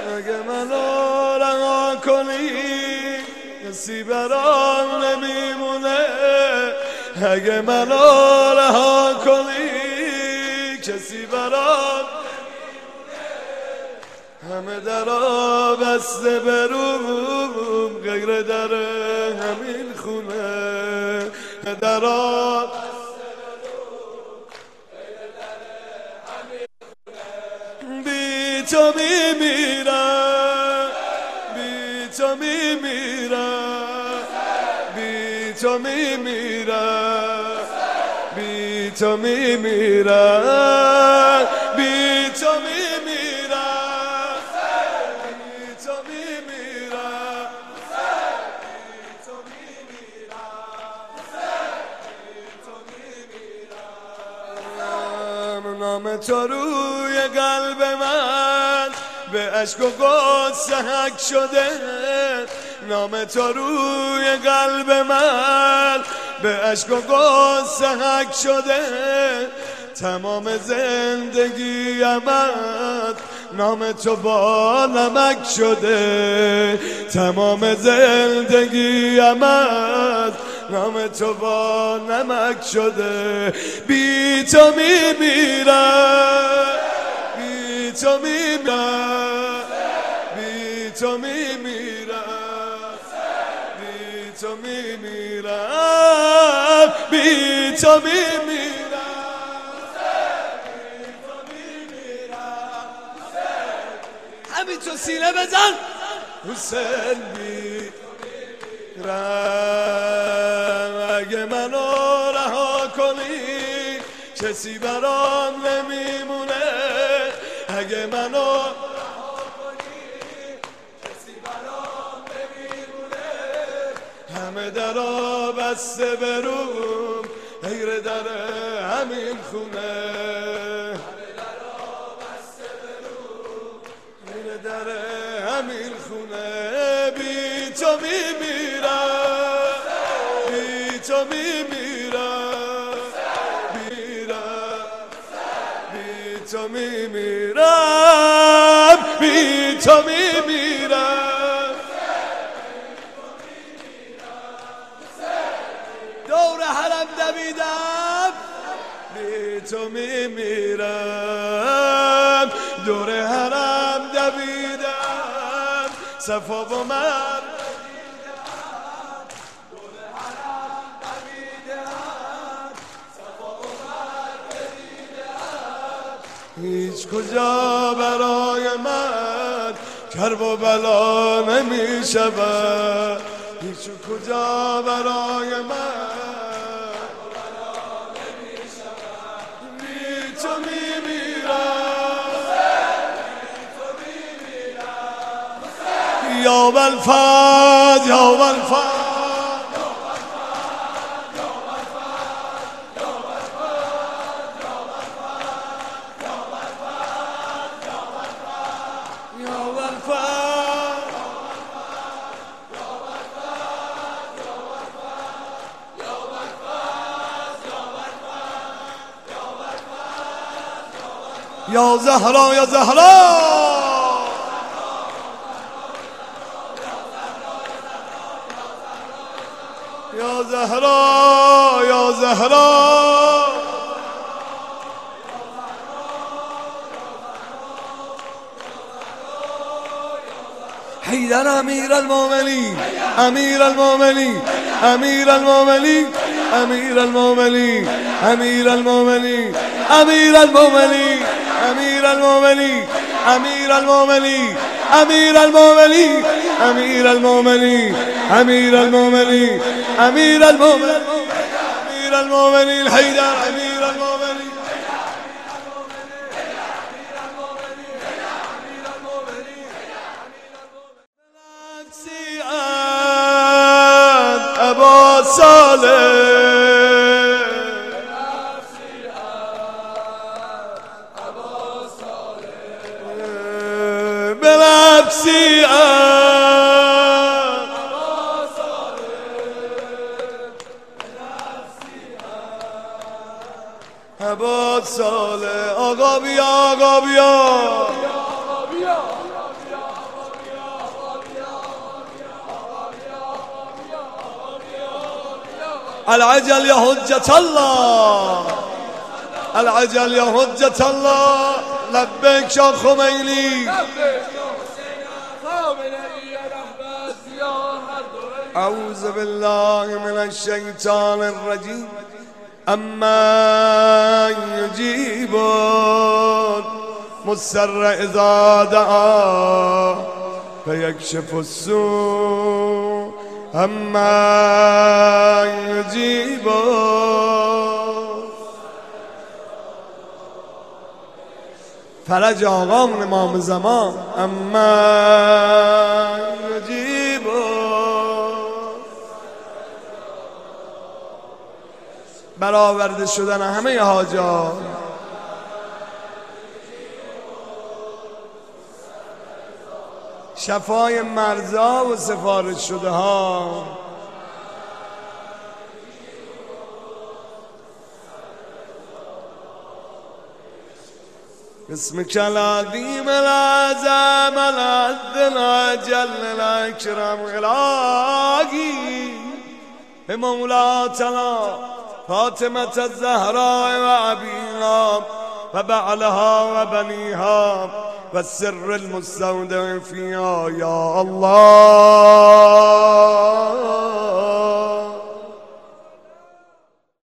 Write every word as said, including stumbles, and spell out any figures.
اگه منو رها کنی کسی برام نمیمونه، اگه منو رها کنی کسی برام همه درا بسته بروم غیر در همین خونه، درا بی تو میمیرم، بی تو میمیرم، بی تو میمیرم، بی تو میمیرم، بی تو میمیرم، بی تو میمیرم، بی تو میمیرم. نام تو روی قلب من به عشق و غصه حک شده، نام تو روی قلب من به عشق و غصه حک شده، تمام زندگی امت نام تو با نمک شده، تمام زندگی امت نام تو با نمک شده، بی تو میمیرم، بی تو میمیرم، بی تو میمیرم، بی تو میمیرم، بی تو میمیرم، همین تو سینه بزن حسین میمیرم، اگه منو رها کنی کسی برام نمیمونه، اگه منو همه درا بسته بروم غیر در همین خونه، غیر در همین خونه، بی تو میمیرم، بی تو میمیرم، بی تو میمیرم، بی تو میمیرم، دور حرم دویدم بی تو میمیرم، دور حرم دویدم صفا و من هیچ کجا برای من کرب و بلا نمی شود، هیچ کجا برای من بی تو میمیرم، یا والفاز یا والفاز یا زهرا یا زهرا یا زهرا یا زهرا حیدر امیر المومنین امیر المومنین امیر المومنین امیر المومنین امیر المومنین امیر المومنین امیر المومنین امیر المومنین امیر المومنین امیر المومنین امیر المومنین امیر المومنین امیر المومنین حیدر امیر المومنین ابا صالح بنفسی ابا صالح آقا بیا آقا بیا العجل يا حجة الله، العجل يا حجة الله. لبيك شاه خمینی. أعوذ بالله من الشيطان الرجيم. أما يجيب المضطر إذا دعا فيكشف السوء. أما يجيب فرج آقام امام زمان. اما یجیب برآورده شدن همه حاجات. شفای مرزا و سفارش شده ها. اسمك العظيم العظام العدل الجل الأكرم إلهي بمولاتنا فاطمة الزهراء وأبيها وبعلها وبنيها والسر المستودع فيها يا الله.